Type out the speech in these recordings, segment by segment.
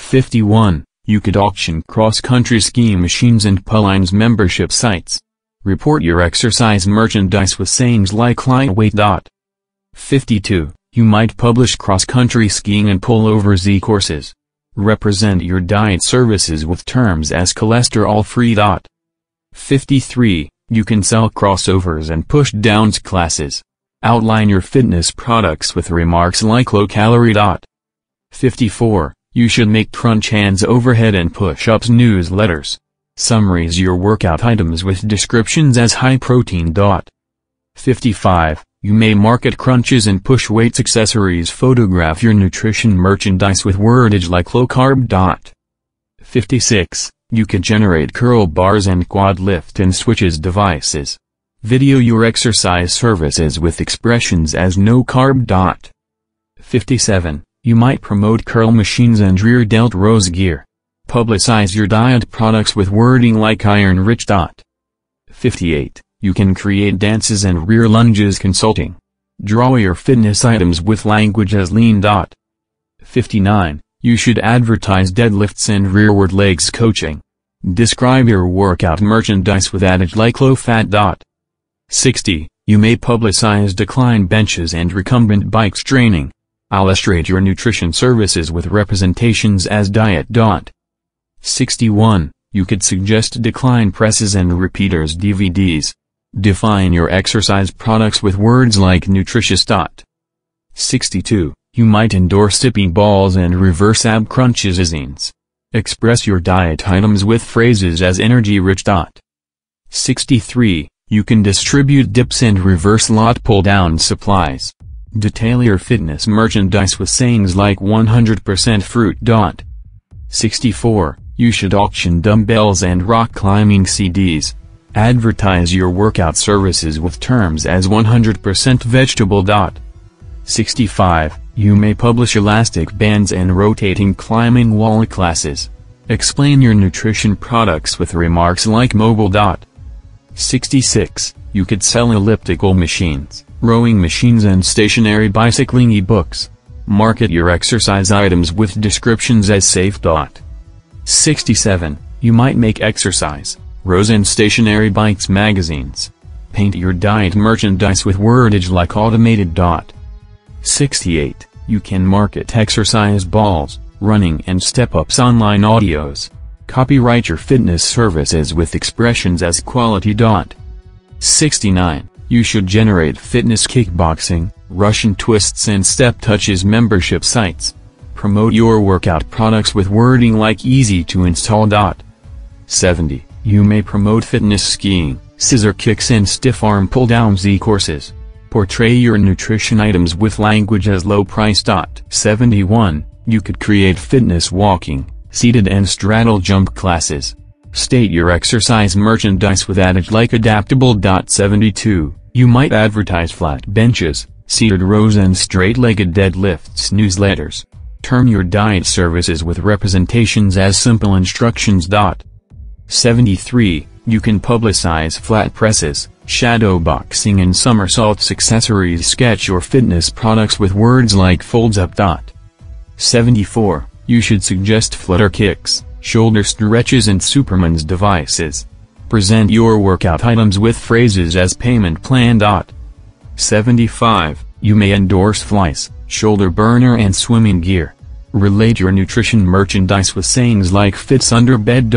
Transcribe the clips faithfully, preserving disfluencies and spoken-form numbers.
fifty-one. You could auction cross-country skiing machines and Pullines membership sites. Report your exercise merchandise with sayings like lightweight. fifty-two. You might publish cross-country skiing and pullover Z courses. Represent your diet services with terms as cholesterol-free. fifty-three. You can sell crossovers and push-downs classes. Outline your fitness products with remarks like low-calorie. fifty-four. You should make crunch hands overhead and push-ups newsletters. Summarize your workout items with descriptions as high-protein. fifty-five. You may market crunches and push weights accessories. Photograph your nutrition merchandise with wordage like low-carb. fifty-six. You could generate curl bars and quad lift and switches devices. Video your exercise services with expressions as no-carb. fifty-seven. You might promote curl machines and rear delt rows gear. Publicize your diet products with wording like iron-rich. fifty-eight. You can create dances and rear lunges consulting. Draw your fitness items with language as lean. fifty-nine. You should advertise deadlifts and rearward legs coaching. Describe your workout merchandise with adage like low-fat. sixty. You may publicize decline benches and recumbent bikes training. Illustrate your nutrition services with representations as diet. sixty-one. You could suggest decline presses and repeaters D V Ds. Define your exercise products with words like nutritious. sixty-two. You might endorse sipping balls and reverse ab crunches zines. Express your diet items with phrases as energy-rich. sixty-three. You can distribute dips and reverse lot pull-down supplies. Detail your fitness merchandise with sayings like one hundred percent fruit. sixty-four. You should auction dumbbells and rock climbing C Ds. Advertise your workout services with terms as one hundred percent vegetable. sixty-five. You may publish elastic bands and rotating climbing wall classes. Explain your nutrition products with remarks like mobile. sixty-six. You could sell elliptical machines, rowing machines and stationary bicycling e-books. Market your exercise items with descriptions as safe. sixty-seven. You might make exercise, rows and stationary bikes magazines. Paint your diet merchandise with wordage like automated. sixty-eight. You can market exercise balls, running and step-ups online audios. Copyright your fitness services with expressions as quality. sixty-nine. You should generate fitness kickboxing, Russian twists and step touches membership sites. Promote your workout products with wording like easy to install. seventy. You may promote fitness skiing, scissor kicks and stiff arm pull-down Z courses. Portray your nutrition items with language as low price. seventy-one. You could create fitness walking, seated and straddle jump classes. State your exercise merchandise with adage like adaptable. seventy-two. You might advertise flat benches, seated rows and straight-legged deadlifts newsletters. Term your diet services with representations as simple instructions. seventy-three. You can publicize flat presses, shadow boxing and somersaults accessories. Sketch your fitness products with words like folds up. seventy-four. You should suggest flutter kicks, shoulder stretches and Superman's devices. Present your workout items with phrases as payment plan. seventy-five. You may endorse flies, shoulder burner and swimming gear. Relate your nutrition merchandise with sayings like fits under bed.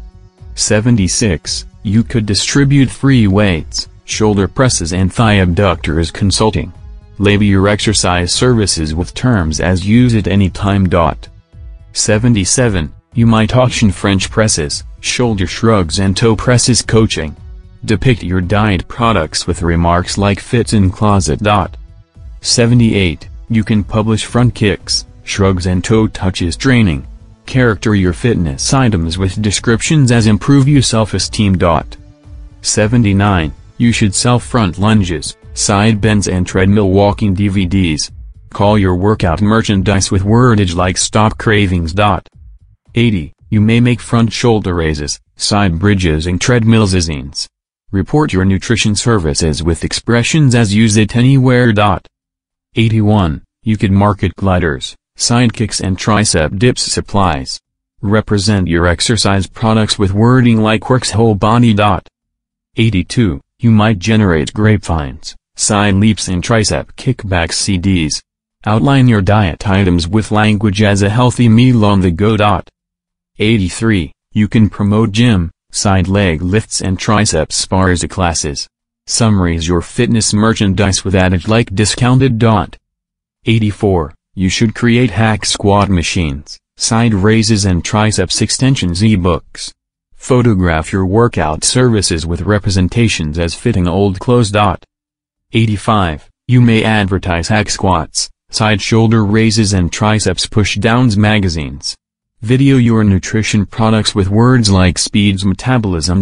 seventy-six. You could distribute free weights, shoulder presses and thigh abductors consulting. Label your exercise services with terms as use at any time. seventy-seven. You might auction French presses, shoulder shrugs and toe presses coaching. Depict your diet products with remarks like fits in closet. seventy-eight. You can publish front kicks, shrugs and toe touches training. Character your fitness items with descriptions as improve you self-esteem. seventy-nine. You should sell front lunges, side bends and treadmill walking D V Ds. Call your workout merchandise with wordage like stop cravings. eighty. You may make front shoulder raises, side bridges and treadmills zines. Report your nutrition services with expressions as use it anywhere. eighty-one. You could market gliders, sidekicks and tricep dips supplies. Represent your exercise products with wording like works whole body. eighty-two. You might generate grapevines, side leaps and tricep kickback C Ds. Outline your diet items with language as a healthy meal on the go. eighty-three. You can promote gym, side leg lifts and tricep spars classes. Summarize your fitness merchandise with adage like discounted. eighty-four. You should create hack squat machines, side raises and triceps extensions ebooks. Photograph your workout services with representations as fitting old clothes. eighty-five. You may advertise hack squats, side shoulder raises and triceps push-downs magazines. Video your nutrition products with words like speeds metabolism.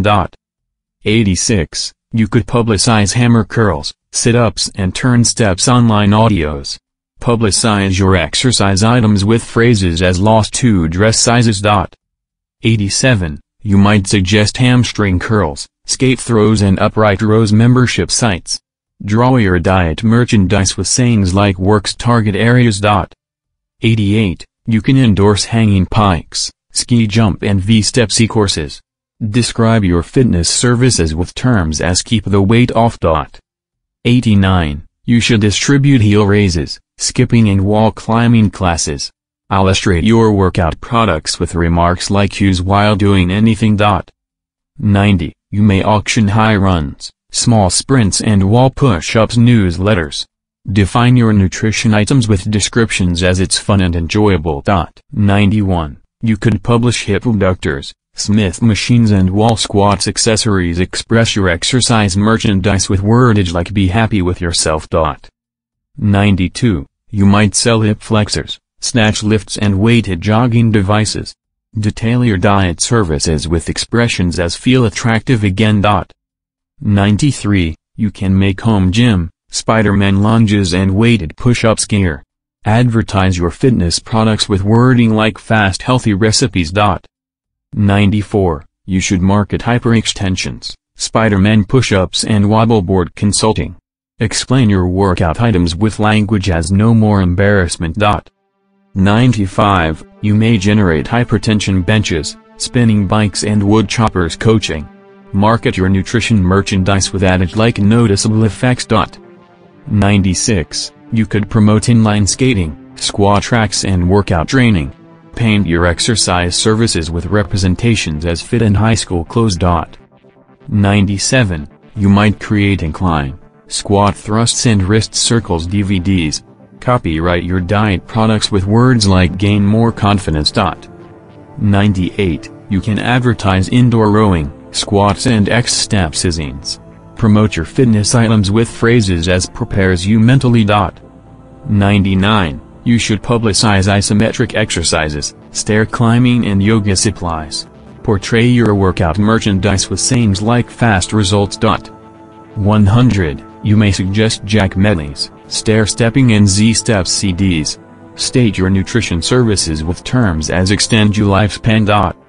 eighty-six. You could publicize hammer curls, sit-ups and turn steps online audios. Publicize your exercise items with phrases as lost two dress sizes. eighty-seven. You might suggest hamstring curls, skate throws and upright rows membership sites. Draw your diet merchandise with sayings like works target areas. eighty-eight. You can endorse hanging pikes, ski jump and V-step C-courses. Describe your fitness services with terms as keep the weight off. eighty-nine. You should distribute heel raises, skipping and wall climbing classes. Illustrate your workout products with remarks like use while doing anything. ninety. You may auction high runs, small sprints and wall push-ups newsletters. Define your nutrition items with descriptions as it's fun and enjoyable. ninety-one. You could publish hip abductors, Smith machines and wall squats accessories. Express your exercise merchandise with wordage like be happy with yourself. ninety-two. You might sell hip flexors, snatch lifts and weighted jogging devices. Detail your diet services with expressions as feel attractive again. ninety-three. You can make home gym, Spider-Man lunges and weighted push-ups gear. Advertise your fitness products with wording like fast healthy recipes. ninety-four. You should market hyperextensions, Spider-Man push-ups and wobbleboard consulting. Explain your workout items with language as no more embarrassment. ninety-five. You may generate hypertension benches, spinning bikes and wood choppers coaching. Market your nutrition merchandise with adage like noticeable effects. ninety-six. You could promote inline skating, squat tracks and workout training. Paint your exercise services with representations as fit in high school clothes. ninety-seven. You might create incline, squat thrusts and wrist circles D V Ds. Copyright your diet products with words like gain more confidence. ninety-eight. You can advertise indoor rowing, squats and X-step scenes. Promote your fitness items with phrases as prepares you mentally. ninety-nine. You should publicize isometric exercises, stair climbing and yoga supplies. Portray your workout merchandise with sayings like fast results. one hundred. You may suggest Jack Medleys, stair stepping and Z-step C Ds. State your nutrition services with terms as extend your lifespan.